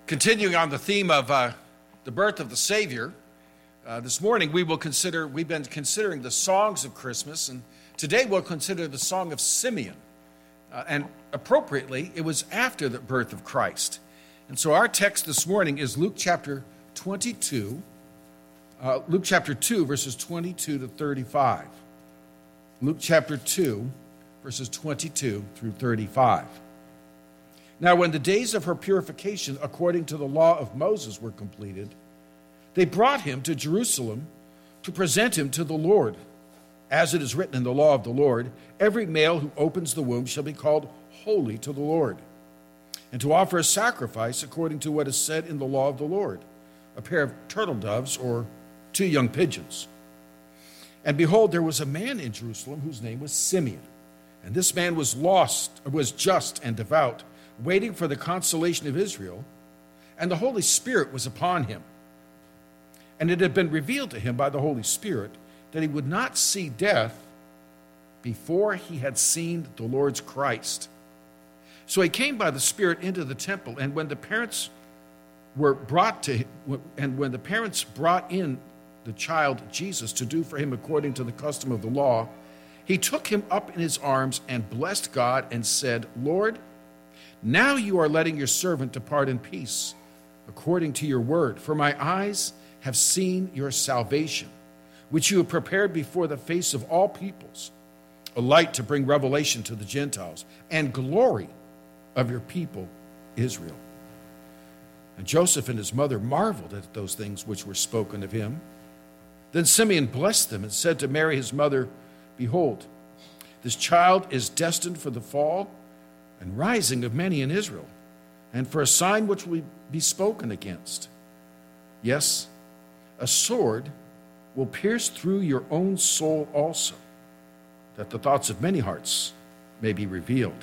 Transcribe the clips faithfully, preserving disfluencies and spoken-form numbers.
Continuing on the theme of uh, the birth of the Savior, uh, this morning we will consider, we've been considering the songs of Christmas, and today we'll consider the song of Simeon. Uh, and appropriately, it was after the birth of Christ. And so our text this morning is Luke chapter twenty-two, uh, Luke chapter two, verses twenty-two to thirty-five. Luke chapter two, verses twenty-two through thirty-five. Now, when the days of her purification, according to the law of Moses, were completed, they brought him to Jerusalem to present him to the Lord. As it is written in the law of the Lord, every male who opens the womb shall be called holy to the Lord, and to offer a sacrifice according to what is said in the law of the Lord, a pair of turtle doves or two young pigeons. And behold, there was a man in Jerusalem whose name was Simeon, and this man was lost, was just and devout, waiting for the consolation of Israel, and the Holy Spirit was upon him. And it had been revealed to him by the Holy Spirit that he would not see death before he had seen the Lord's Christ. So he came by the Spirit into the temple, and when the parents were brought to and when the parents brought in the child Jesus to do for him according to the custom of the law, he took him up in his arms and blessed God and said, Lord, now you are letting your servant depart in peace, according to your word. For my eyes have seen your salvation, which you have prepared before the face of all peoples, a light to bring revelation to the Gentiles, and glory of your people, Israel. And Joseph and his mother marveled at those things which were spoken of him. Then Simeon blessed them and said to Mary his mother, Behold, this child is destined for the fall and rising of many in Israel, and for a sign which will be spoken against. Yes, a sword will pierce through your own soul also, that the thoughts of many hearts may be revealed.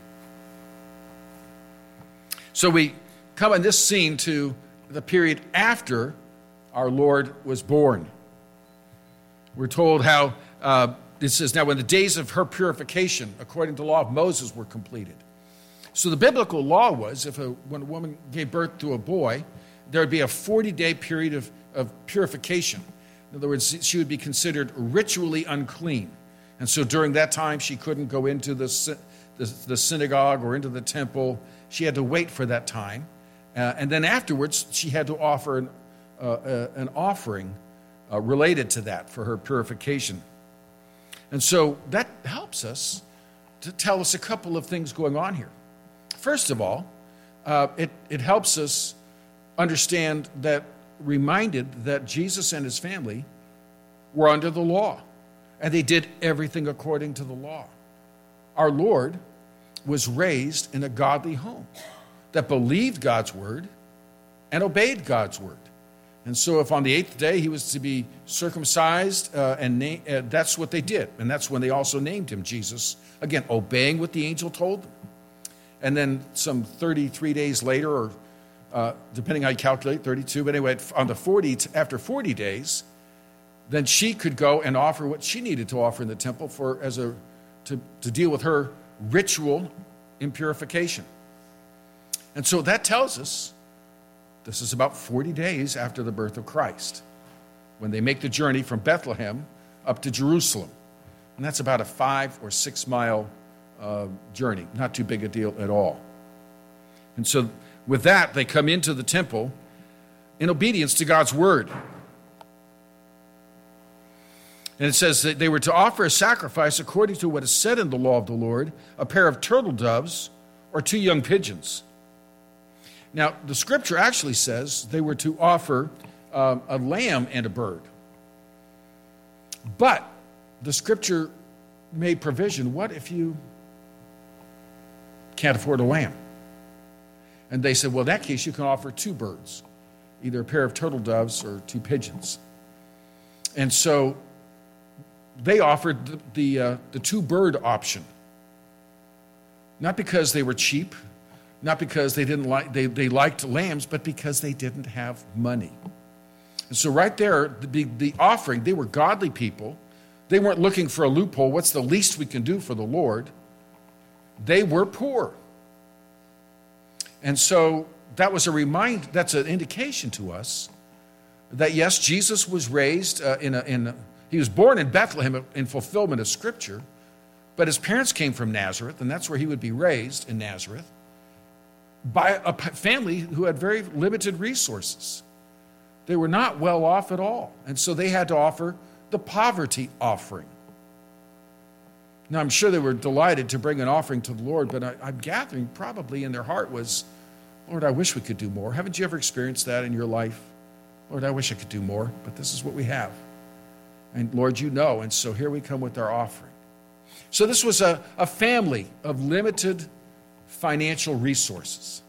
So we come in this scene to the period after our Lord was born. We're told how uh, it says, now when the days of her purification, according to the law of Moses, were completed. So the biblical law was, if a, when a woman gave birth to a boy, there would be a forty-day period of, of purification. In other words, she would be considered ritually unclean. And so during that time, she couldn't go into the, the, the synagogue or into the temple. She had to wait for that time. Uh, and then afterwards, she had to offer an, uh, uh, an offering uh, related to that for her purification. And so that helps us to tell us a couple of things going on here. First of all, uh, it, it helps us understand that, reminded that Jesus and his family were under the law, and they did everything according to the law. Our Lord was raised in a godly home that believed God's word and obeyed God's word. And so if on the eighth day he was to be circumcised, uh, and na- uh, that's what they did. And that's when they also named him Jesus, again, obeying what the angel told them. And then some thirty-three days later, or uh, depending how you calculate, thirty-two, but anyway, on the forty, after forty days, then she could go and offer what she needed to offer in the temple for as a to, to deal with her ritual impurification. And so that tells us this is about forty days after the birth of Christ, when they make the journey from Bethlehem up to Jerusalem. And that's about a five or six mile uh, journey, not too big a deal at all. And so with that, they come into the temple in obedience to God's word. And it says that they were to offer a sacrifice according to what is said in the law of the Lord, a pair of turtle doves or two young pigeons. Now, the scripture actually says they were to offer um, a lamb and a bird. But the scripture made provision. What if you can't afford a lamb? And they said, well, in that case, you can offer two birds, either a pair of turtle doves or two pigeons. And so they offered the, the, uh, the two-bird option, not because they were cheap, not because they didn't like they, they liked lambs, but because they didn't have money. And so right there, the, the offering, they were godly people. They weren't looking for a loophole. What's the least we can do for the Lord? They were poor. And so that was a remind, that's an indication to us that yes, Jesus was raised uh, in a, in a, he was born in Bethlehem in fulfillment of Scripture, but his parents came from Nazareth, and that's where he would be raised, in Nazareth, by a family who had very limited resources. They were not well off at all, and so they had to offer the poverty offering. Now, I'm sure they were delighted to bring an offering to the Lord, but I, I'm gathering probably in their heart was, Lord, I wish we could do more. Haven't you ever experienced that in your life? Lord, I wish I could do more, but this is what we have. And Lord, you know, and so here we come with our offering. So this was a, a family of limited financial resources.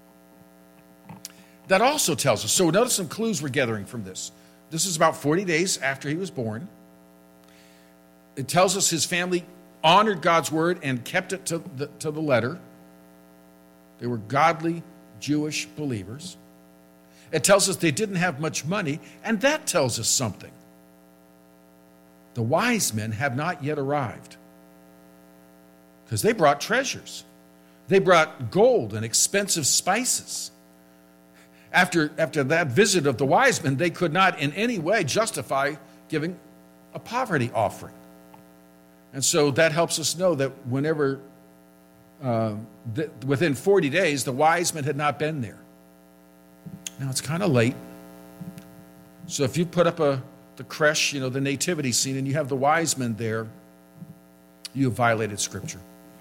That also tells us, so notice some clues we're gathering from this. This is about forty days after he was born. It tells us his family honored God's word and kept it to the, to the letter. They were godly Jewish believers. It tells us they didn't have much money, and that tells us something. The wise men have not yet arrived because they brought treasures. They brought gold and expensive spices. After, after that visit of the wise men, they could not in any way justify giving a poverty offering. And so that helps us know that whenever, uh, th- within forty days, the wise men had not been there. Now, it's kind of late. So if you put up a the creche, you know, the nativity scene, and you have the wise men there, you have violated Scripture.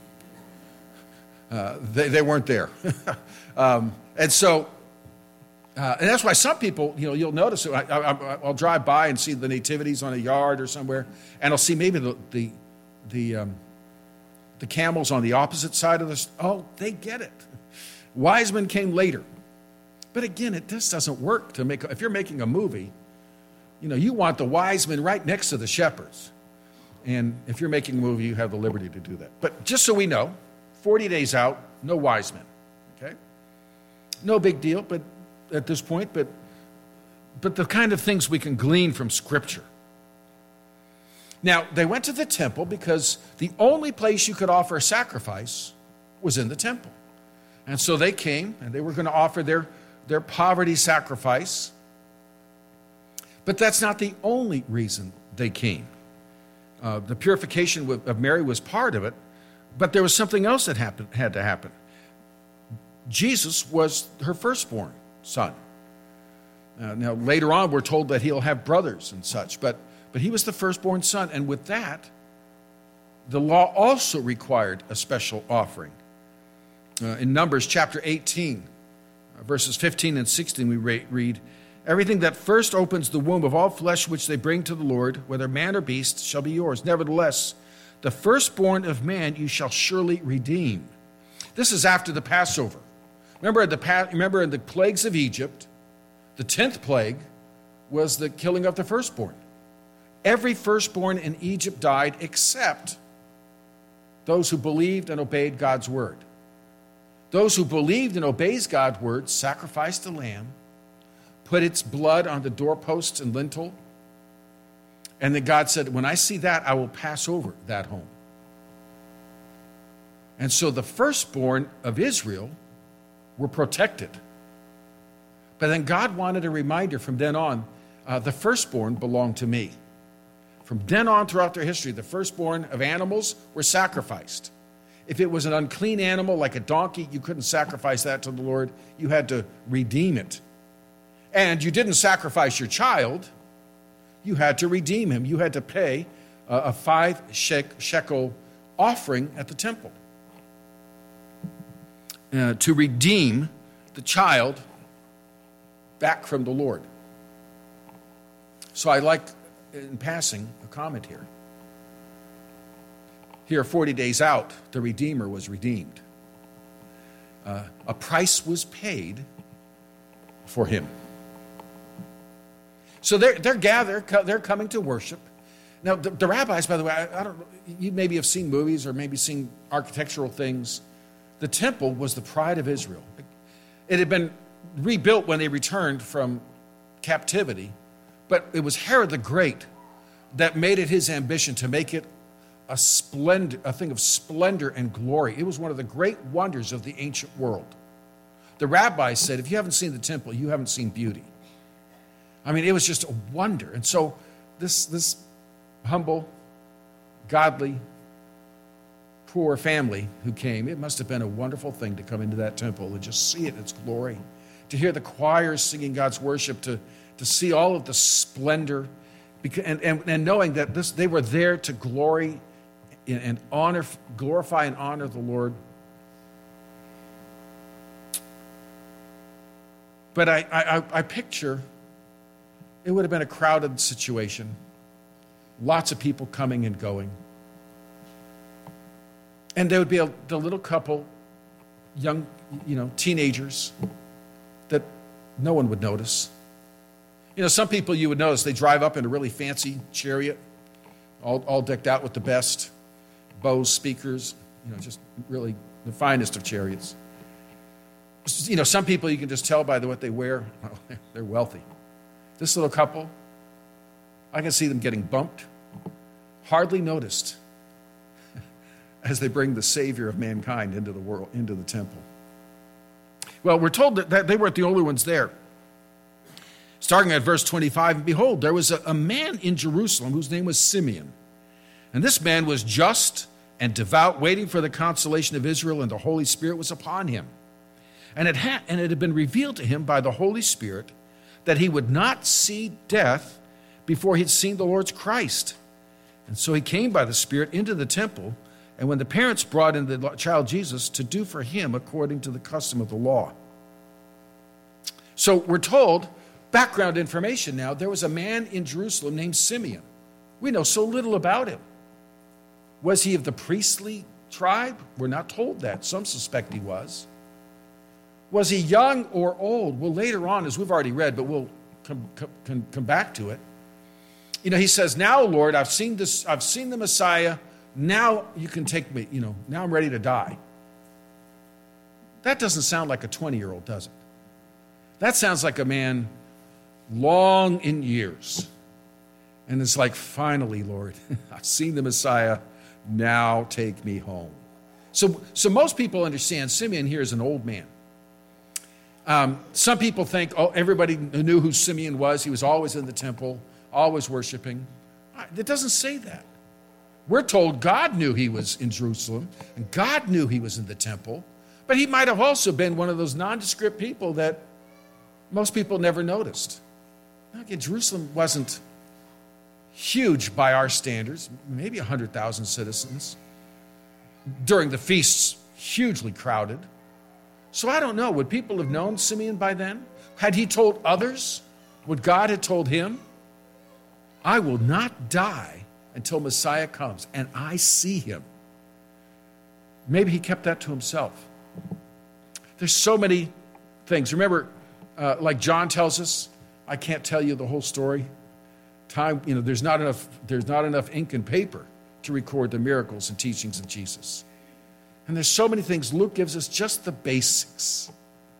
Uh, they, they weren't there. um, and so, uh, and that's why some people, you know, you'll notice, I, I, I'll drive by and see the nativities on a yard or somewhere, and I'll see maybe the the the, um, the camels on the opposite side of the, oh, they get it. Wise men came later. But again, it just doesn't work to make, if you're making a movie, you know, you want the wise men right next to the shepherds. And if you're making a movie, you have the liberty to do that. But just so we know, forty days out, no wise men, okay? No big deal, but at this point, but but the kind of things we can glean from Scripture. Now, they went to the temple because the only place you could offer a sacrifice was in the temple. And so they came, and they were going to offer their, their poverty sacrifice. But that's not the only reason they came. Uh, the purification of Mary was part of it, but there was something else that happened, had to happen. Jesus was her firstborn son. Uh, now, later on, we're told that he'll have brothers and such, but, but he was the firstborn son, and with that, the law also required a special offering. Uh, in Numbers chapter eighteen, uh, verses fifteen and sixteen, we re- read, "Everything that first opens the womb of all flesh which they bring to the Lord, whether man or beast, shall be yours. Nevertheless, the firstborn of man you shall surely redeem." This is after the Passover. Remember, the pa- remember in the plagues of Egypt, the tenth plague was the killing of the firstborn. Every firstborn in Egypt died except those who believed and obeyed God's word. Those who believed and obeyed God's word sacrificed a lamb, put its blood on the doorposts and lintel, and then God said, when I see that, I will pass over that home. And so the firstborn of Israel were protected. But then God wanted a reminder from then on, uh, the firstborn belonged to me. From then on throughout their history, the firstborn of animals were sacrificed. If it was an unclean animal like a donkey, you couldn't sacrifice that to the Lord. You had to redeem it. And you didn't sacrifice your child. You had to redeem him. You had to pay uh, a five shekel offering at the temple uh, to redeem the child back from the Lord. So I like, in passing, a comment here. Here, forty days out, the Redeemer was redeemed. Uh, a price was paid for him. So they're, they're gathered, they're coming to worship. Now, the, the rabbis, by the way, I, I don't. You maybe have seen movies or maybe seen architectural things. The temple was the pride of Israel. It had been rebuilt when they returned from captivity, but it was Herod the Great that made it his ambition to make it a splendor, a thing of splendor and glory. It was one of the great wonders of the ancient world. the rabbis said, if you haven't seen the temple, you haven't seen beauty. I mean, it was just a wonder. And so this, this humble, godly, poor family who came, it must have been a wonderful thing to come into that temple and just see it in its glory, to hear the choirs singing God's worship, to, to see all of the splendor, and, and, and knowing that this, they were there to glory and honor, glorify and honor the Lord. But I, I, I picture it would have been a crowded situation, lots of people coming and going. And there would be a, the little couple, young, you know, teenagers that no one would notice. You know, some people you would notice, they drive up in a really fancy chariot, all, all decked out with the best Bose speakers, you know, just really the finest of chariots. You know, some people you can just tell by the, what they wear, oh, they're wealthy. This little couple, I can see them getting bumped, hardly noticed, as they bring the Savior of mankind into the world, into the temple. Well, we're told that, that they weren't the only ones there. Starting at verse twenty-five, and behold, there was a, a man in Jerusalem whose name was Simeon. And this man was just and devout, waiting for the consolation of Israel, and the Holy Spirit was upon him. And it had, and it had been revealed to him by the Holy Spirit that he would not see death before he'd seen the Lord's Christ. And so he came by the Spirit into the temple, and when the parents brought in the child Jesus, to do for him according to the custom of the law. So we're told, background information now, there was a man in Jerusalem named Simeon. We know so little about him. Was he of the priestly tribe? We're not told that. Some suspect he was. Was he young or old? Well, later on, as we've already read, but we'll come, come, come back to it. You know, he says, now, Lord, I've seen this, I've seen the Messiah. Now you can take me, you know, now I'm ready to die. That doesn't sound like a twenty-year-old, does it? That sounds like a man long in years. And it's like, finally, Lord, I've seen the Messiah. Now take me home. So, so most people understand Simeon here is an old man. Um, some people think, oh, everybody knew who Simeon was. He was always in the temple, always worshiping. It doesn't say that. We're told God knew he was in Jerusalem, and God knew he was in the temple, but he might have also been one of those nondescript people that most people never noticed. Again, Jerusalem wasn't huge by our standards, maybe one hundred thousand citizens. During the feasts, hugely crowded. So I don't know, would people have known Simeon by then? Had he told others? Would God have told him? I will not die until Messiah comes and I see him. Maybe he kept that to himself. There's so many things. Remember, uh, like John tells us, I can't tell you the whole story. Time, you know, there's not enough, there's not enough ink and paper to record the miracles and teachings of Jesus. And there's so many things. Luke gives us just the basics.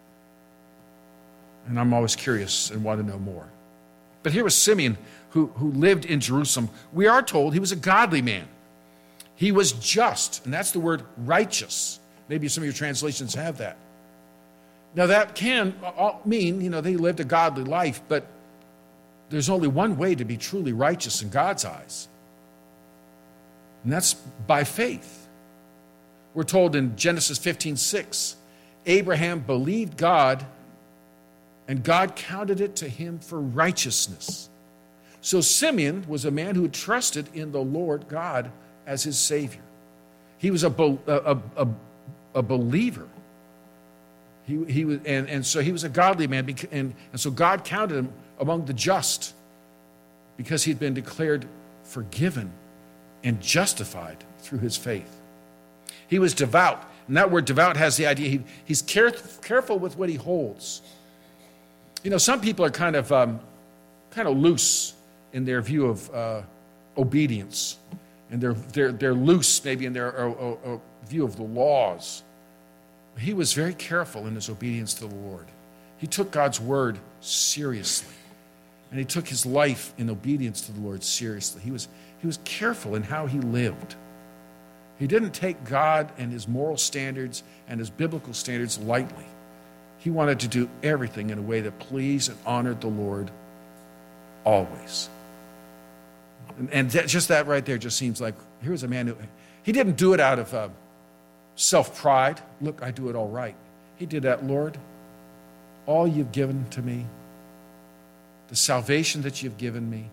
And I'm always curious and want to know more. But here was Simeon, who, who lived in Jerusalem. We are told he was a godly man. He was just, and that's the word righteous. Maybe some of your translations have that. Now that can mean, you know, they lived a godly life, but there's only one way to be truly righteous in God's eyes. And that's by faith. We're told in Genesis fifteen six, Abraham believed God, and God counted it to him for righteousness. So Simeon was a man who trusted in the Lord God as his Savior. He was a, a, a, a believer. He, he was, and, and so he was a godly man, and, and so God counted him among the just because he'd been declared forgiven and justified through his faith. He was devout, and that word devout has the idea he, he's care, careful with what he holds. You know, some people are kind of um, kind of loose in their view of uh, obedience, and they're they're they're loose maybe in their uh, uh, uh, view of the laws. He was very careful in his obedience to the Lord. He took God's word seriously, and he took his life in obedience to the Lord seriously. He was he was careful in how he lived. He didn't take God and his moral standards and his biblical standards lightly. He wanted to do everything in a way that pleased and honored the Lord always. And, and that, just that right there just seems like, here's a man who, he didn't do it out of uh, self-pride. Look, I do it all right. He did that, Lord, all you've given to me, the salvation that you've given me,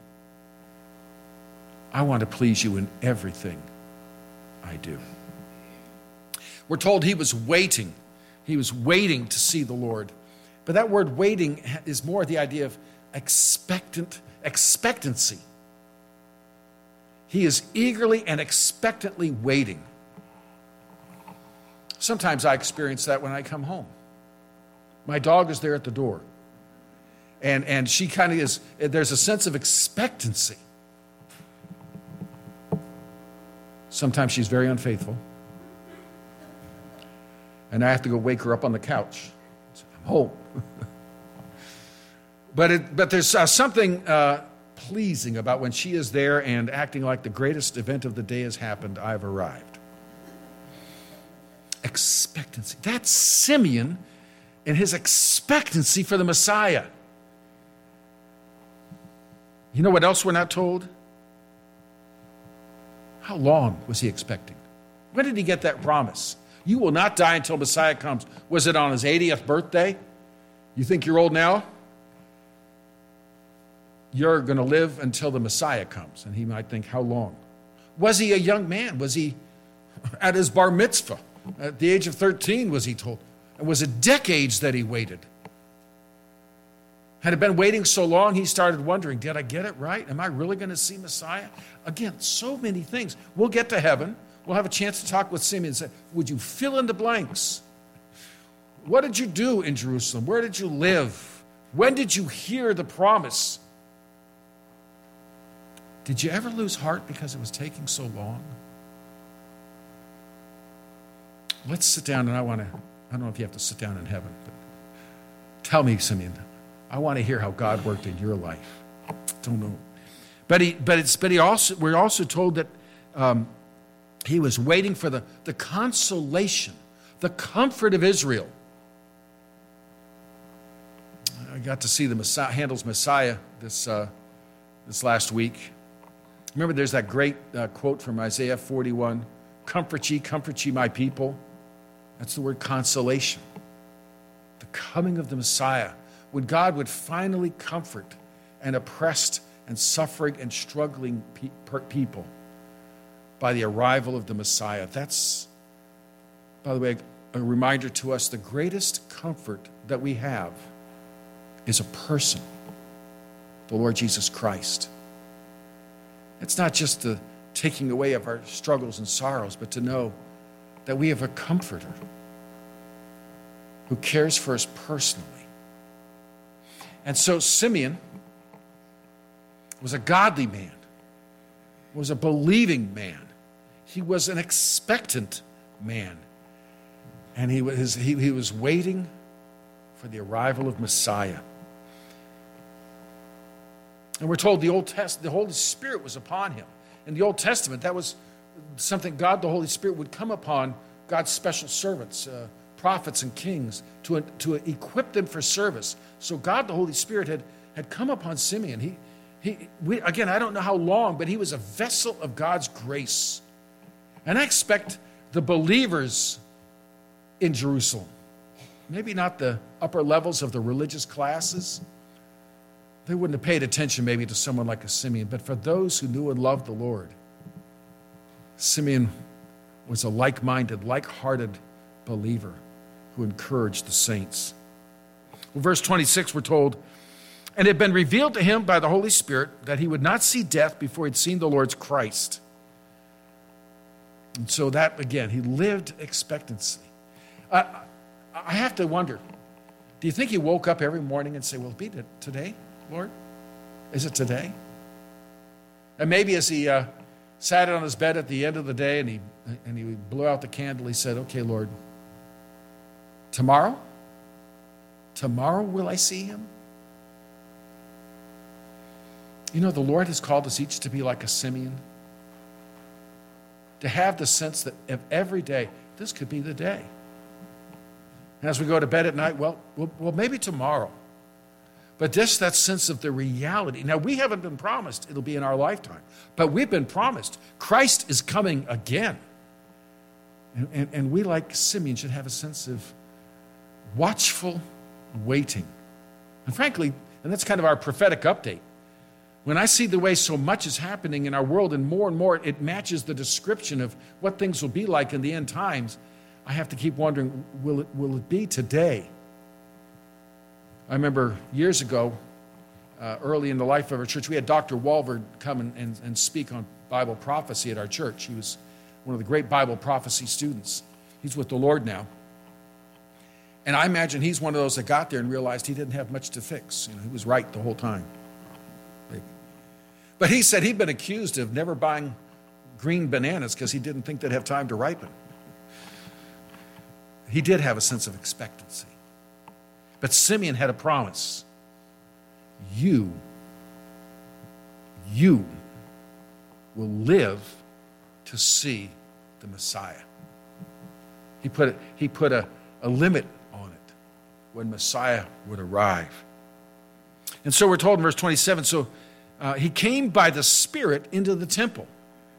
I want to please you in everything I do. We're told he was waiting. He was waiting to see the Lord. But that word waiting is more the idea of expectant, expectancy. He is eagerly and expectantly waiting. Sometimes I experience that when I come home. My dog is there at the door. And, and she kind of is, there's a sense of expectancy. Sometimes she's very unfaithful. And I have to go wake her up on the couch. I'm home. but, it, but there's uh, something uh, pleasing about when she is there and acting like the greatest event of the day has happened, I've arrived. Expectancy. That's Simeon and his expectancy for the Messiah. You know what else we're not told? How long was he expecting? When did he get that promise? You will not die until Messiah comes. Was it on his eightieth birthday? You think you're old now? You're going to live until the Messiah comes. And he might think, how long? Was he a young man? Was he at his bar mitzvah? At the age of thirteen, was he told? And was it decades that he waited? Had it been waiting so long, he started wondering, did I get it right? Am I really going to see Messiah? Again, so many things. We'll get to heaven. We'll have a chance to talk with Simeon and say, would you fill in the blanks? What did you do in Jerusalem? Where did you live? When did you hear the promise? Did you ever lose heart because it was taking so long? Let's sit down, and I want to, I don't know if you have to sit down in heaven, but tell me, Simeon, I want to hear how God worked in your life. Don't know. But he, but it's, but he also, we're also told that um, he was waiting for the, the consolation, the comfort of Israel. I got to see the Messiah, Handel's Messiah this uh, this last week. Remember, there's that great uh, quote from Isaiah forty-one: "Comfort ye, comfort ye, my people." That's the word consolation. The coming of the Messiah, when God would finally comfort an oppressed and suffering and struggling pe- people by the arrival of the Messiah. That's, by the way, a reminder to us, the greatest comfort that we have is a person, the Lord Jesus Christ. It's not just the taking away of our struggles and sorrows, but to know that we have a comforter who cares for us personally. And so Simeon was a godly man, was a believing man. He was an expectant man. And he was, he, he was waiting for the arrival of Messiah. And we're told the Old Test, the Holy Spirit was upon him. In the Old Testament, that was something God, the Holy Spirit, would come upon God's special servants, uh, prophets and kings, to, to equip them for service. So God, the Holy Spirit, had, had come upon Simeon. He, he, we, again, I don't know how long, but he was a vessel of God's grace. And I expect the believers in Jerusalem, maybe not the upper levels of the religious classes, they wouldn't have paid attention maybe to someone like a Simeon, but for those who knew and loved the Lord, Simeon was a like-minded, like-hearted believer who encouraged the saints. Well, verse twenty-six, we're told, "And it had been revealed to him by the Holy Spirit that he would not see death before he'd seen the Lord's Christ." And so that, again, he lived expectancy. I, I have to wonder, do you think he woke up every morning and say, "Will it be today, Lord? Is it today?" And maybe as he uh, sat on his bed at the end of the day and he and he blew out the candle, he said, "Okay, Lord, tomorrow? Tomorrow will I see him?" You know, the Lord has called us each to be like a Simeon, to have the sense that of every day, this could be the day. And as we go to bed at night, well, well, well, maybe tomorrow. But just that sense of the reality. Now, we haven't been promised it'll be in our lifetime, but we've been promised Christ is coming again. And, and, and we, like Simeon, should have a sense of watchful waiting. And frankly, and that's kind of our prophetic update. When I see the way so much is happening in our world and more and more it matches the description of what things will be like in the end times, I have to keep wondering, will it, will it be today? I remember years ago, uh, early in the life of our church, we had Doctor Walvoord come and, and, and speak on Bible prophecy at our church. He was one of the great Bible prophecy students. He's with the Lord now. And I imagine he's one of those that got there and realized he didn't have much to fix. You know, he was right the whole time. But he said he'd been accused of never buying green bananas because he didn't think they'd have time to ripen. He did have a sense of expectancy. But Simeon had a promise. You, you will live to see the Messiah. He put, it, he put a, a limit on it when Messiah would arrive. And so we're told in verse twenty-seven, so uh, he came by the Spirit into the temple.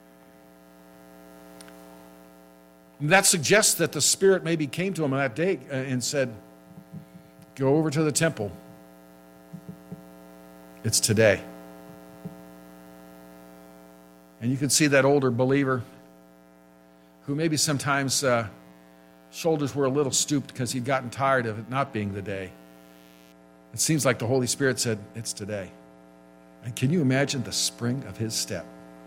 And that suggests that the Spirit maybe came to him on that day and said, go over to the temple. It's today. And you can see that older believer who maybe sometimes uh, shoulders were a little stooped because he'd gotten tired of it not being the day. It seems like the Holy Spirit said, it's today. And can you imagine the spring of his step?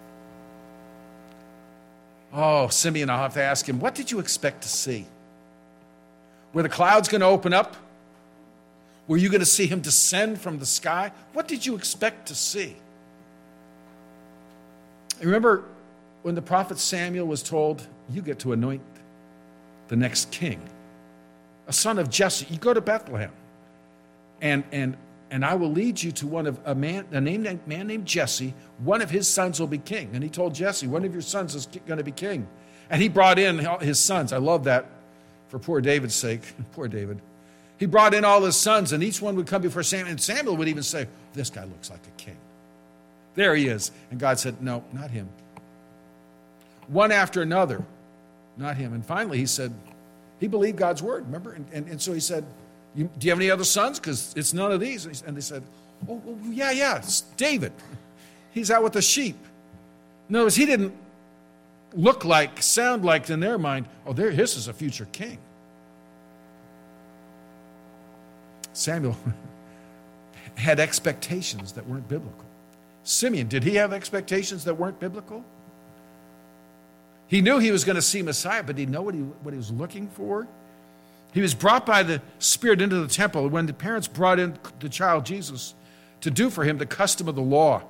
Oh, Simeon, I'll have to ask him, what did you expect to see? Were the clouds going to open up? Were you going to see him descend from the sky? What did you expect to see? Remember when the prophet Samuel was told, you get to anoint the next king, a son of Jesse. You go to Bethlehem, and and and I will lead you to one of a man, a name, man named Jesse. One of his sons will be king. And he told Jesse, one of your sons is going to be king. And he brought in his sons. I love that for poor David's sake. Poor David. He brought in all his sons, and each one would come before Samuel. And Samuel would even say, this guy looks like a king. There he is. And God said, no, not him. One after another, not him. And finally he said, he believed God's word, remember? And, and, and so he said, you, do you have any other sons? Because it's none of these. And they said, oh, oh, yeah, yeah, it's David. He's out with the sheep. Notice he didn't look like, sound like in their mind, oh, there, this is a future king. Samuel had expectations that weren't biblical. Simeon, did he have expectations that weren't biblical? He knew he was going to see Messiah, but did he know what he, what he was looking for? He was brought by the Spirit into the temple when the parents brought in the child Jesus to do for him the custom of the law.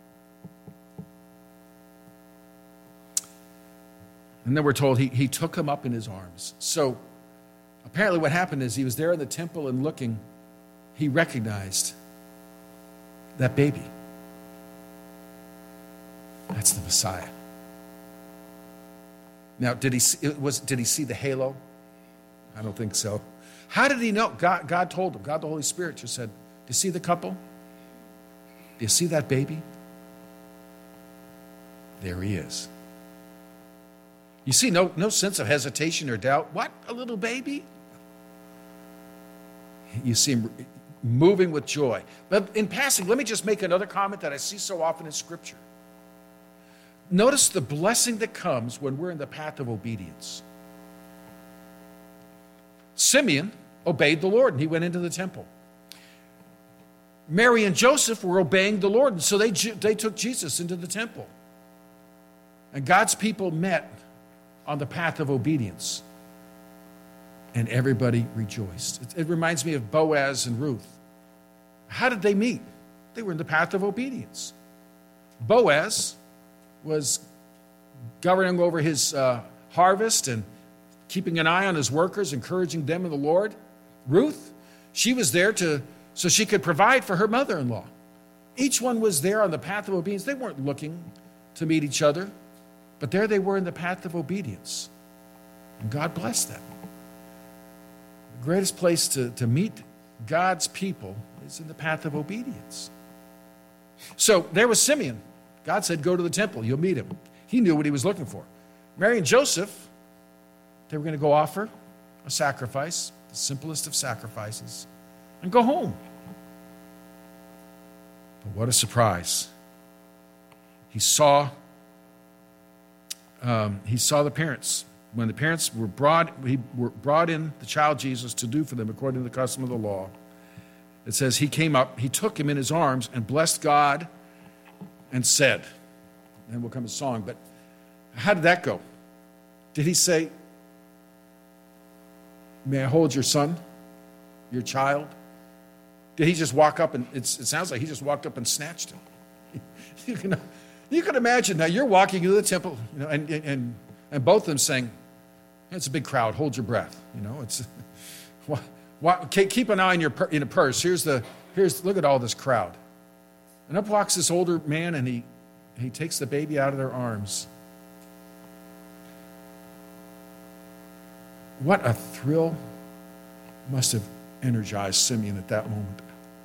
And then we're told he, he took him up in his arms. So apparently what happened is he was there in the temple and looking, he recognized that baby. That's the Messiah. Now, did he see, it was, did he see the halo? I don't think so. How did he know? God, God told him. God, the Holy Spirit, just said, do you see the couple? Do you see that baby? There he is. You see no, no sense of hesitation or doubt. What? A little baby? You see him moving with joy. But in passing, let me just make another comment that I see so often in Scripture. Notice the blessing that comes when we're in the path of obedience. Simeon obeyed the Lord, and he went into the temple. Mary and Joseph were obeying the Lord, and so they, they took Jesus into the temple. And God's people met on the path of obedience, and everybody rejoiced. It, it reminds me of Boaz and Ruth. How did they meet? They were in the path of obedience. Boaz was governing over his uh, harvest and keeping an eye on his workers, encouraging them in the Lord. Ruth, she was there to so she could provide for her mother-in-law. Each one was there on the path of obedience. They weren't looking to meet each other, but there they were in the path of obedience. And God blessed them. greatest place to, to meet God's people is in the path of obedience. So there was Simeon. God said, go to the temple, you'll meet him. He knew what he was looking for. Mary and Joseph, they were going to go offer a sacrifice, the simplest of sacrifices, and go home. But what a surprise. He saw, um, he saw the parents. When the parents were brought, he were brought in the child Jesus to do for them according to the custom of the law. It says he came up, he took him in his arms and blessed God and said, and will come a song, but how did that go? Did he say, may I hold your son, your child? Did he just walk up and, it's, it sounds like he just walked up and snatched him. You can, you can imagine now you're walking into the temple, you know, and, and, and both of them saying, it's a big crowd, hold your breath. You know, it's, keep an eye on your in a purse. Here's the, here's, look at all this crowd. And up walks this older man and he, he takes the baby out of their arms. What a thrill must have energized Simeon at that moment.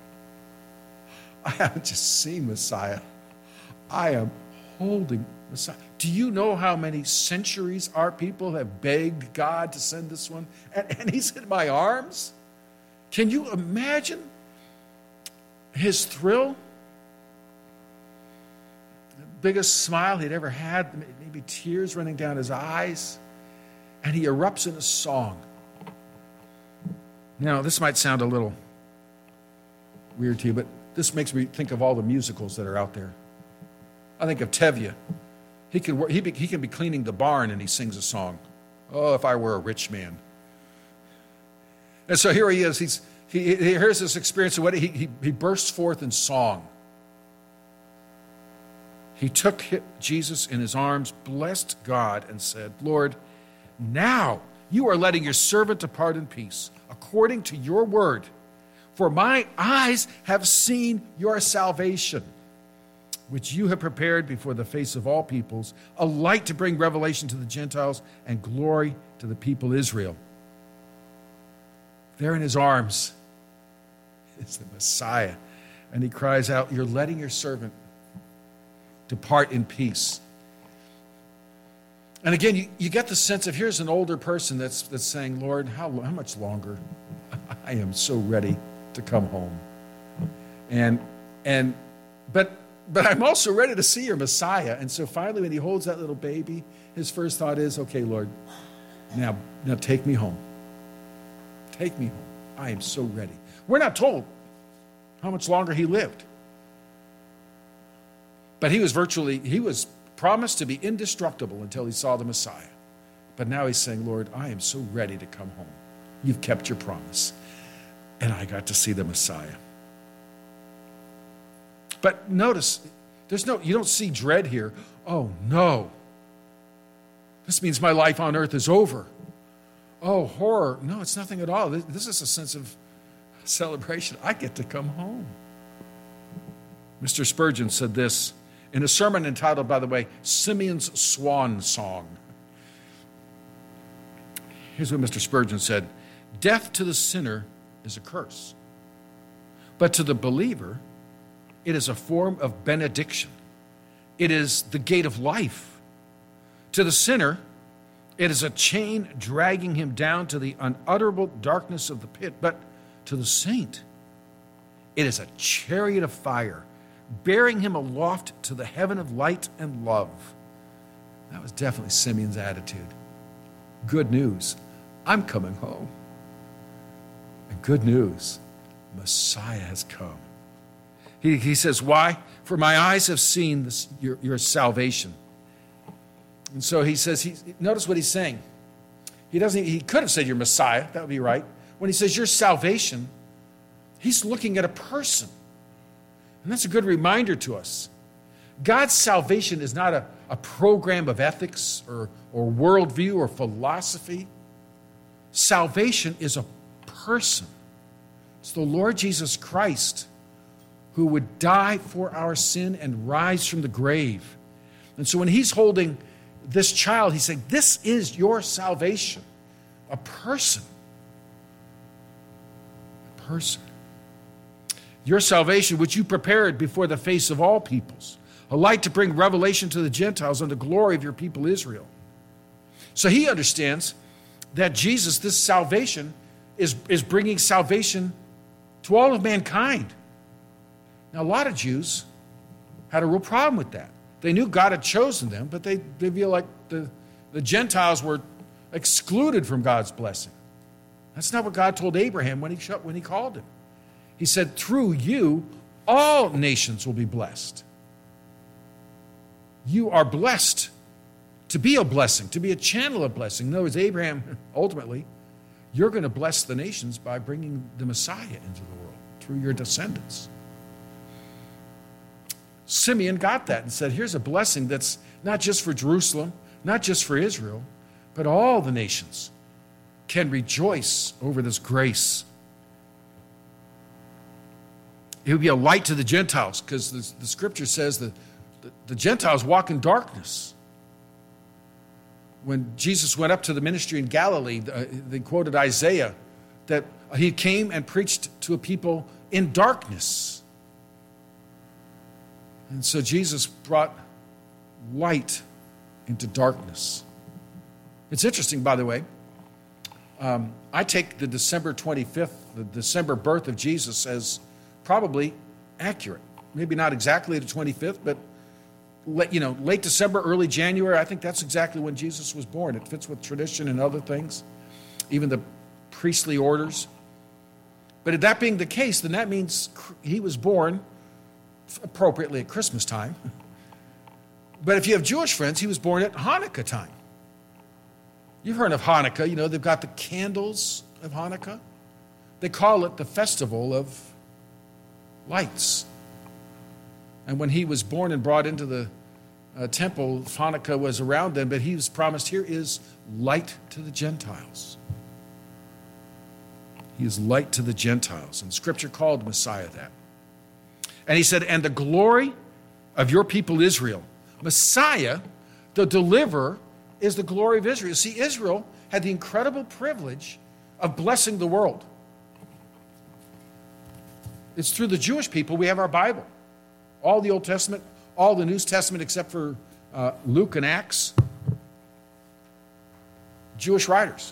I haven't just seen Messiah. I am holding Messiah. Do you know how many centuries our people have begged God to send this one? And, and he's in my arms? Can you imagine his thrill? The biggest smile he'd ever had, maybe tears running down his eyes. And he erupts in a song. Now, this might sound a little weird to you, but this makes me think of all the musicals that are out there. I think of Tevye. He could work, he, be, he can be cleaning the barn and he sings a song. Oh, if I were a rich man. And so here he is. He's, he, he hears this experience of what he, he, he bursts forth in song. He took Jesus in his arms, blessed God, and said, Lord, now you are letting your servant depart in peace, according to your word. For my eyes have seen your salvation, which you have prepared before the face of all peoples, a light to bring revelation to the Gentiles and glory to the people Israel. There in his arms is the Messiah. And he cries out, you're letting your servant depart in peace. And again, you, you get the sense of here's an older person that's, that's saying, Lord, how, how much longer? I am so ready to come home. And, and, but, but I'm also ready to see your Messiah. And so finally, when he holds that little baby, his first thought is, okay, Lord, now, now take me home. Take me home. I am so ready. We're not told how much longer he lived. But he was virtually, he was promised to be indestructible until he saw the Messiah. But now he's saying, Lord, I am so ready to come home. You've kept your promise. And I got to see the Messiah. But notice, there's no, you don't see dread here. Oh, no. This means my life on earth is over. Oh, horror. No, it's nothing at all. This is a sense of celebration. I get to come home. Mister Spurgeon said this in a sermon entitled, by the way, Simeon's Swan Song. Here's what Mister Spurgeon said. Death to the sinner is a curse, but to the believer, it is a form of benediction. It is the gate of life. To the sinner, it is a chain dragging him down to the unutterable darkness of the pit. But to the saint, it is a chariot of fire, bearing him aloft to the heaven of light and love. That was definitely Simeon's attitude. Good news, I'm coming home. And good news, Messiah has come. He, he says, why? For my eyes have seen this, your, your salvation. And so he says, he, notice what he's saying. He doesn't. He could have said your Messiah. That would be right. When he says your salvation, he's looking at a person. And that's a good reminder to us. God's salvation is not a, a program of ethics or, or worldview or philosophy. Salvation is a person. It's the Lord Jesus Christ who would die for our sin and rise from the grave. And so when he's holding this child, he's saying, this is your salvation. A person. person. Your salvation, which you prepared before the face of all peoples, a light to bring revelation to the Gentiles and the glory of your people Israel. So he understands that Jesus, this salvation, is, is bringing salvation to all of mankind. Now, a lot of Jews had a real problem with that. They knew God had chosen them, but they, they feel like the, the Gentiles were excluded from God's blessing. That's not what God told Abraham when he, when he called him. He said, through you, all nations will be blessed. You are blessed to be a blessing, to be a channel of blessing. In other words, Abraham, ultimately, you're going to bless the nations by bringing the Messiah into the world through your descendants. Simeon got that and said, here's a blessing that's not just for Jerusalem, not just for Israel, but all the nations can rejoice over this grace. It would be a light to the Gentiles, because the, the scripture says that the, the Gentiles walk in darkness. When Jesus went up to the ministry in Galilee, uh, they quoted Isaiah that he came and preached to a people in darkness. And so Jesus brought light into darkness. It's interesting, by the way. Um, I take the December twenty-fifth, the December birth of Jesus, as probably accurate. Maybe not exactly the twenty-fifth, but late, you know, late December, early January. I think that's exactly when Jesus was born. It fits with tradition and other things, even the priestly orders. But if that being the case, then that means he was born appropriately at Christmas time. But if you have Jewish friends, he was born at Hanukkah time. You've heard of Hanukkah. You know, they've got the candles of Hanukkah. They call it the festival of lights. And when he was born and brought into the uh, temple, Hanukkah was around then, but he was promised, here is light to the Gentiles. He is light to the Gentiles. And Scripture called Messiah that. And he said, and the glory of your people Israel. Messiah, the deliverer, is the glory of Israel. See, Israel had the incredible privilege of blessing the world. It's through the Jewish people we have our Bible. All the Old Testament, all the New Testament except for uh, Luke and Acts. Jewish writers.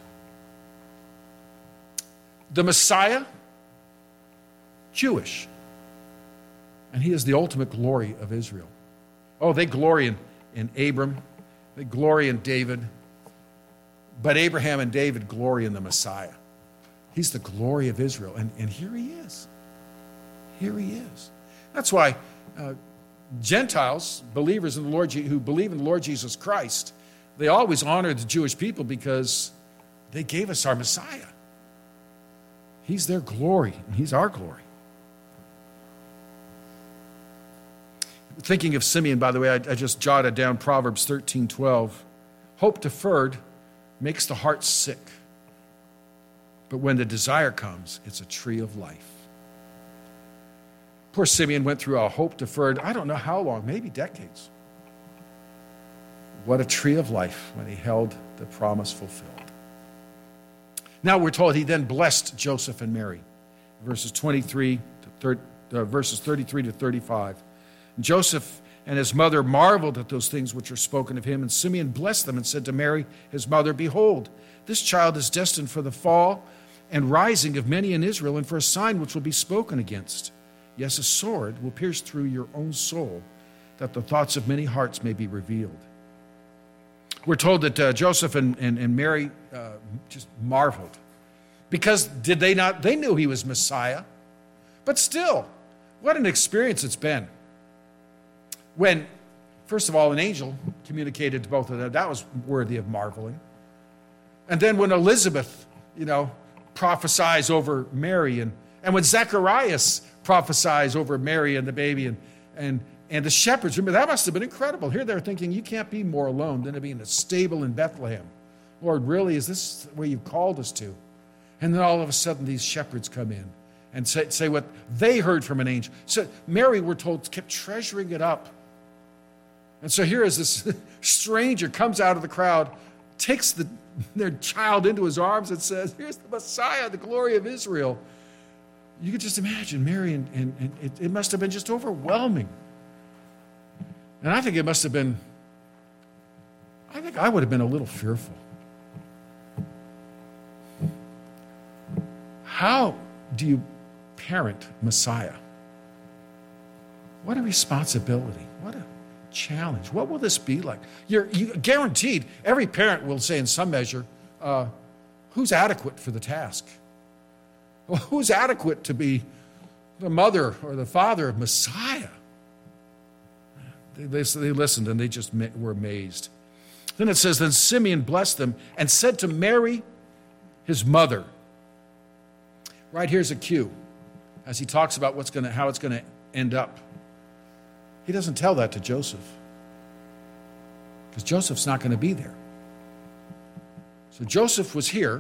The Messiah, Jewish. And he is the ultimate glory of Israel. Oh, they glory in, in Abram. They glory in David. But Abraham and David glory in the Messiah. He's the glory of Israel. And, and here he is. Here he is. That's why uh, Gentiles, believers in the Lord, who believe in the Lord Jesus Christ, they always honor the Jewish people because they gave us our Messiah. He's their glory, and he's our glory. Thinking of Simeon, by the way, I, I just jotted down Proverbs thirteen twelve. Hope deferred makes the heart sick, but when the desire comes, it's a tree of life. Poor Simeon went through a hope deferred, I don't know how long, maybe decades. What a tree of life when he held the promise fulfilled. Now we're told he then blessed Joseph and Mary, verses twenty-three to thirty, uh, verses thirty-three to thirty-five. And Joseph and his mother marveled at those things which were spoken of him, and Simeon blessed them and said to Mary, his mother, behold, this child is destined for the fall and rising of many in Israel, and for a sign which will be spoken against. Yes, a sword will pierce through your own soul, that the thoughts of many hearts may be revealed. We're told that uh, Joseph and, and, and Mary uh, just marveled. Because did they not? They knew he was Messiah. But still, what an experience it's been. When, first of all, an angel communicated to both of them, that was worthy of marveling. And then when Elizabeth, you know, prophesies over Mary, and, and when Zacharias prophesies over Mary and the baby, and, and, and the shepherds, remember, that must have been incredible. Here they're thinking, you can't be more alone than to be in a stable in Bethlehem. Lord, really, is this where you've called us to? And then all of a sudden, these shepherds come in and say, say what they heard from an angel. So Mary, we're told, kept treasuring it up. And so here is this stranger comes out of the crowd, takes the, their child into his arms and says, here's the Messiah, the glory of Israel. you could just imagine Mary, and, and, and it, it must have been just overwhelming. And I think it must have been, I think I would have been a little fearful. How do you parent Messiah? What a responsibility. What a challenge. What will this be like? You're you, guaranteed, every parent will say in some measure, uh, who's adequate for the task? Well, who's adequate to be the mother or the father of Messiah? They, they, they listened and they just were amazed. Then it says, then Simeon blessed them and said to Mary, his mother. Right here's a cue as he talks about what's going to, how it's going to end up. He doesn't tell that to Joseph because Joseph's not going to be there. So Joseph was here.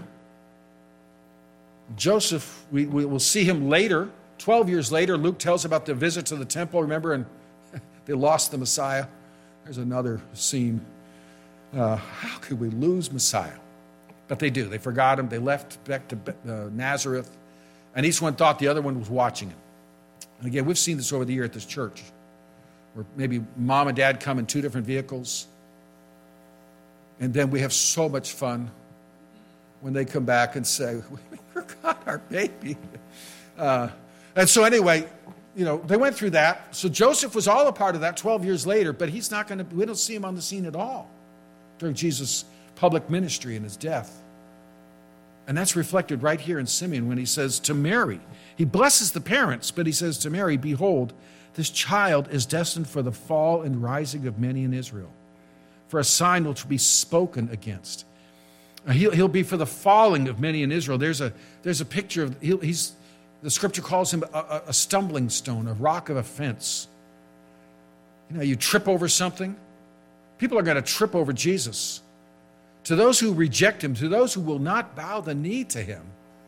Joseph, we, we will see him later, twelve years later. Luke tells about the visit to the temple, remember, and they lost the Messiah. There's another scene. Uh, how could we lose Messiah? But they do. They forgot him. They left back to uh, Nazareth, and each one thought the other one was watching him. And again, we've seen this over the year at this church, where maybe mom and dad come in two different vehicles, and then we have so much fun when they come back and say, we forgot our baby. Uh, and so anyway, you know, they went through that. So Joseph was all a part of that twelve years later, but he's not going to, we don't see him on the scene at all during Jesus' public ministry and his death. And that's reflected right here in Simeon when he says to Mary, he blesses the parents, but he says to Mary, behold, this child is destined for the fall and rising of many in Israel, for a sign which will be spoken against. He'll, he'll be for the falling of many in Israel. There's a, there's a picture of, he'll, he's, the scripture calls him a, a stumbling stone, a rock of offense. You know, you trip over something. People are going to trip over Jesus. To those who reject him, to those who will not bow the knee to him,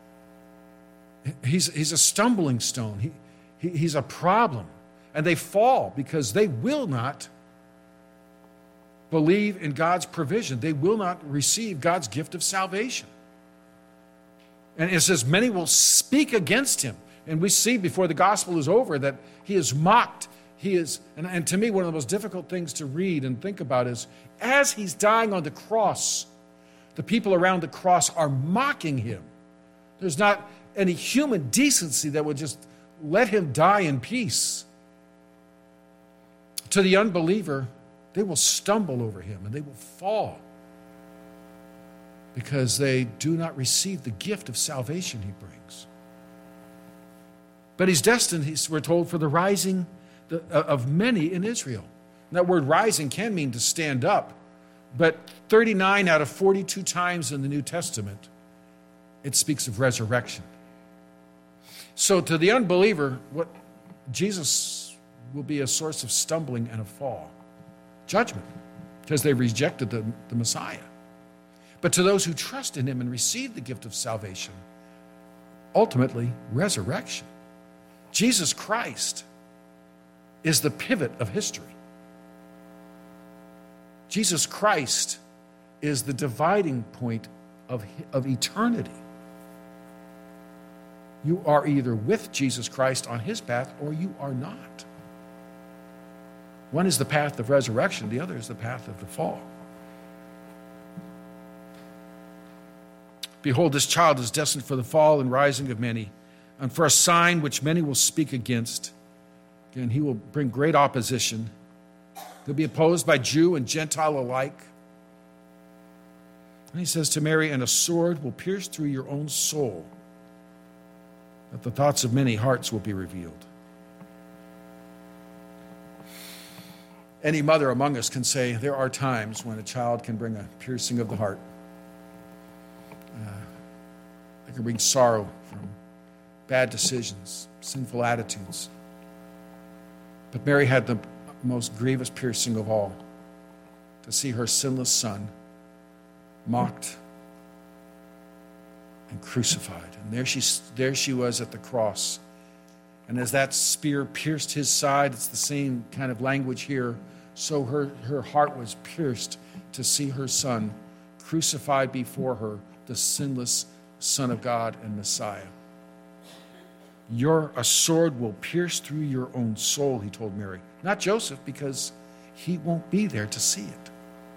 he's, he's a stumbling stone. He, he, he's a problem. And they fall because they will not believe in God's provision. They will not receive God's gift of salvation. And it says many will speak against him. And we see before the gospel is over that he is mocked. He is, and, and to me, one of the most difficult things to read and think about is as he's dying on the cross, the people around the cross are mocking him. There's not any human decency that would just let him die in peace. To the unbeliever, they will stumble over him and they will fall because they do not receive the gift of salvation he brings. But he's destined, he's, we're told, for the rising of many in Israel. And that word rising can mean to stand up, but thirty-nine out of forty-two times in the New Testament, it speaks of resurrection. So to the unbeliever, what Jesus will be a source of stumbling and a fall. Judgment, because they rejected the, the Messiah. But to those who trust in him and receive the gift of salvation, ultimately, resurrection. Jesus Christ is the pivot of history. Jesus Christ is the dividing point of, of eternity. You are either with Jesus Christ on his path or you are not. One is the path of resurrection, the other is the path of the fall. Behold, this child is destined for the fall and rising of many, and for a sign which many will speak against. Again, he will bring great opposition. He'll be opposed by Jew and Gentile alike. And he says to Mary, and a sword will pierce through your own soul, that the thoughts of many hearts will be revealed. Any mother among us can say there are times when a child can bring a piercing of the heart. Uh, they can bring sorrow from bad decisions, sinful attitudes. But Mary had the most grievous piercing of all, to see her sinless son mocked and crucified. And there she, there she was at the cross. And as that spear pierced his side, it's the same kind of language here, so her, her heart was pierced to see her son crucified before her, the sinless Son of God and Messiah. Your, a sword will pierce through your own soul, he told Mary. Not Joseph, because he won't be there to see it.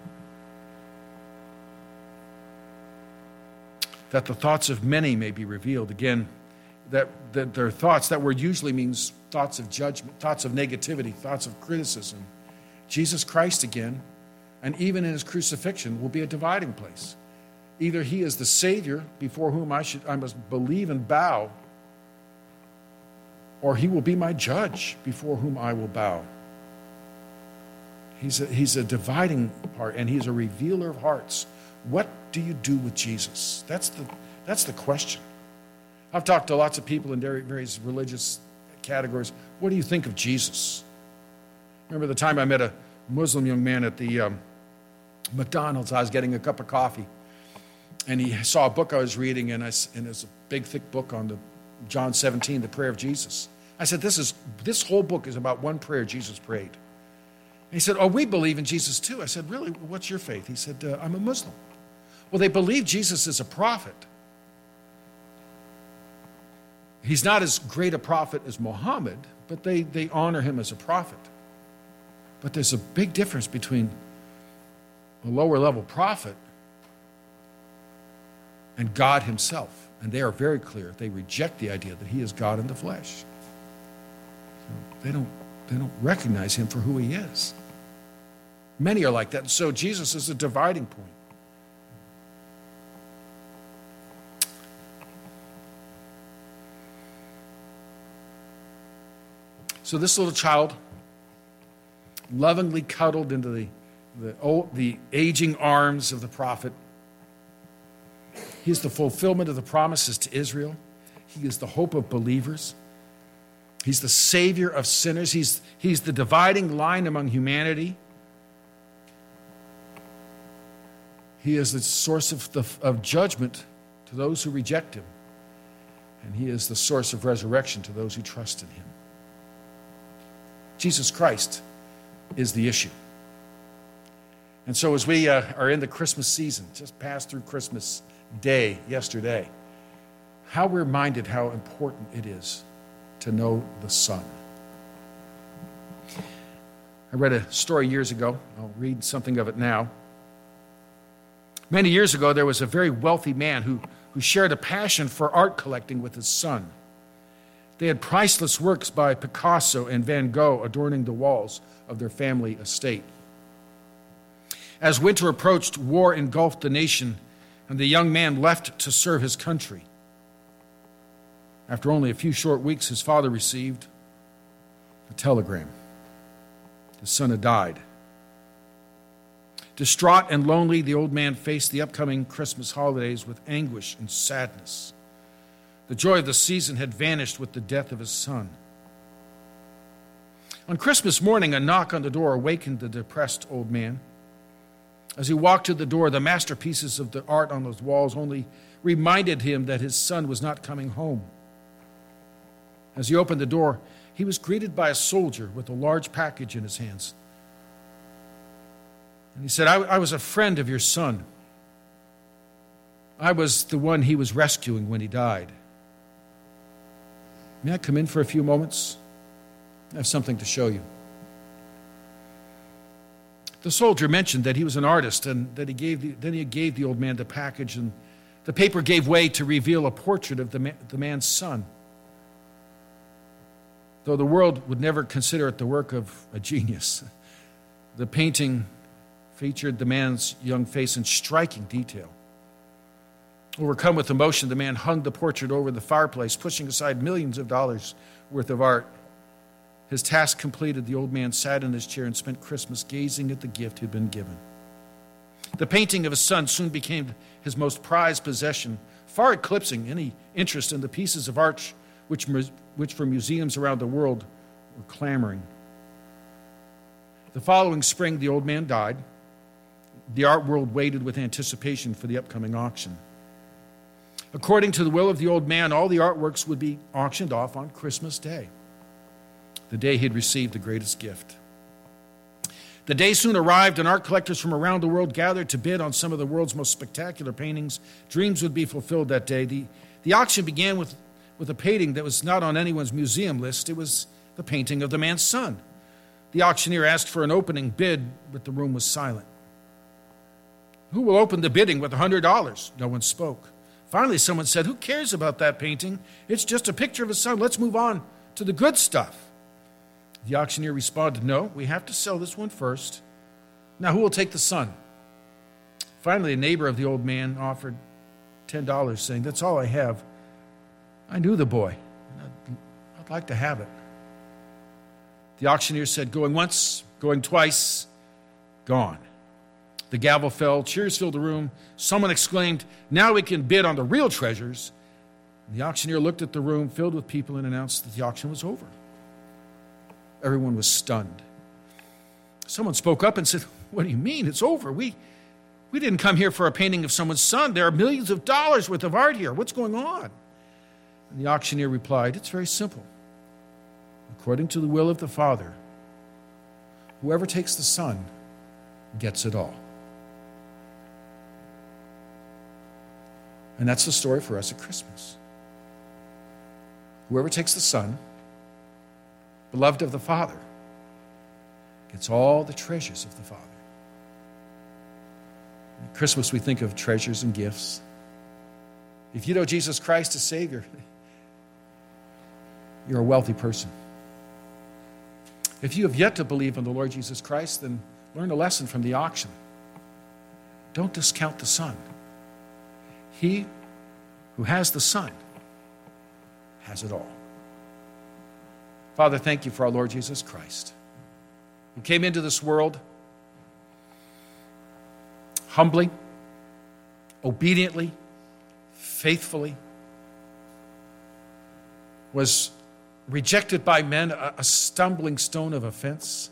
That the thoughts of many may be revealed. Again, that, that their thoughts, that word usually means thoughts of judgment, thoughts of negativity, thoughts of criticism. Jesus Christ again, and even in his crucifixion, will be a dividing place. Either he is the Savior before whom I should I must believe and bow, or he will be my judge before whom I will bow. He's a, he's a dividing part, and he's a revealer of hearts. What do you do with Jesus? That's the, that's the question. I've talked to lots of people in various religious categories. What do you think of Jesus? Remember the time I met a Muslim young man at the um, McDonald's. I was getting a cup of coffee, and he saw a book I was reading, and, I, and it was a big, thick book on the John seventeen, the prayer of Jesus. I said, this is this whole book is about one prayer Jesus prayed. And he said, oh, we believe in Jesus too. I said, really? What's your faith? He said, uh, I'm a Muslim. Well, they believe Jesus is a prophet. He's not as great a prophet as Muhammad, but they, they honor him as a prophet. But there's a big difference between a lower level prophet and God himself. And they are very clear. They reject the idea that he is God in the flesh. So they don't, they don't recognize him for who he is. Many are like that. So Jesus is a dividing point. So this little child, lovingly cuddled into the, the, old, the aging arms of the prophet. He is the fulfillment of the promises to Israel. He is the hope of believers. He's the Savior of sinners. He's, he's the dividing line among humanity. He is the source of, the, of judgment to those who reject him. And he is the source of resurrection to those who trust in him. Jesus Christ is the issue. And so as we uh, are in the Christmas season, just passed through Christmas Day yesterday, how we're reminded how important it is to know the Son. I read a story years ago. I'll read something of it now. Many years ago, there was a very wealthy man who, who shared a passion for art collecting with his son. They had priceless works by Picasso and Van Gogh adorning the walls of their family estate. As winter approached, war engulfed the nation, and the young man left to serve his country. After only a few short weeks, his father received a telegram. His son had died. Distraught and lonely, the old man faced the upcoming Christmas holidays with anguish and sadness. The joy of the season had vanished with the death of his son. On Christmas morning, a knock on the door awakened the depressed old man. As he walked to the door, the masterpieces of the art on those walls only reminded him that his son was not coming home. As he opened the door, he was greeted by a soldier with a large package in his hands. And he said, I, I was a friend of your son. I was the one he was rescuing when he died. May I come in for a few moments? I have something to show you. The soldier mentioned that he was an artist and that he gave the, then he gave the old man the package, and the paper gave way to reveal a portrait of the, man, the man's son. Though the world would never consider it the work of a genius, the painting featured the man's young face in striking detail. Overcome with emotion, the man hung the portrait over the fireplace, pushing aside millions of dollars worth of art. His task completed, the old man sat in his chair and spent Christmas gazing at the gift he'd been given. The painting of his son soon became his most prized possession, far eclipsing any interest in the pieces of art which, which for museums around the world were clamoring. The following spring, the old man died. The art world waited with anticipation for the upcoming auction. According to the will of the old man, all the artworks would be auctioned off on Christmas Day, the day he'd received the greatest gift. The day soon arrived, and art collectors from around the world gathered to bid on some of the world's most spectacular paintings. Dreams would be fulfilled that day. The, the auction began with, with a painting that was not on anyone's museum list. It was the painting of the man's son. The auctioneer asked for an opening bid, but the room was silent. Who will open the bidding with one hundred dollars? No one spoke. Finally, someone said, who cares about that painting? It's just a picture of his son. Let's move on to the good stuff. The auctioneer responded, no, we have to sell this one first. Now, who will take the son? Finally, a neighbor of the old man offered ten dollars, saying, that's all I have. I knew the boy. I'd, I'd like to have it. The auctioneer said, going once, going twice, gone. The gavel fell, cheers filled the room. Someone exclaimed, now we can bid on the real treasures. And the auctioneer looked at the room filled with people and announced that the auction was over. Everyone was stunned. Someone spoke up and said, what do you mean? It's over. We, we didn't come here for a painting of someone's son. There are millions of dollars worth of art here. What's going on? And the auctioneer replied, it's very simple. According to the will of the Father, whoever takes the Son gets it all. And that's the story for us at Christmas. Whoever takes the Son, beloved of the Father, gets all the treasures of the Father. At Christmas, we think of treasures and gifts. If you know Jesus Christ as Savior, you're a wealthy person. If you have yet to believe in the Lord Jesus Christ, then learn a lesson from the auction. Don't discount the Son. He who has the Son has it all. Father, thank you for our Lord Jesus Christ, who came into this world humbly, obediently, faithfully, was rejected by men, a, a stumbling stone of offense,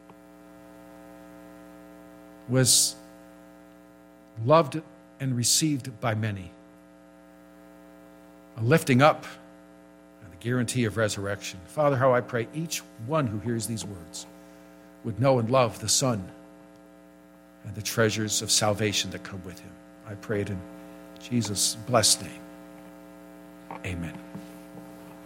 was loved and received by many, a lifting up and the guarantee of resurrection. Father, how I pray each one who hears these words would know and love the Son and the treasures of salvation that come with him. I pray it in Jesus' blessed name. Amen.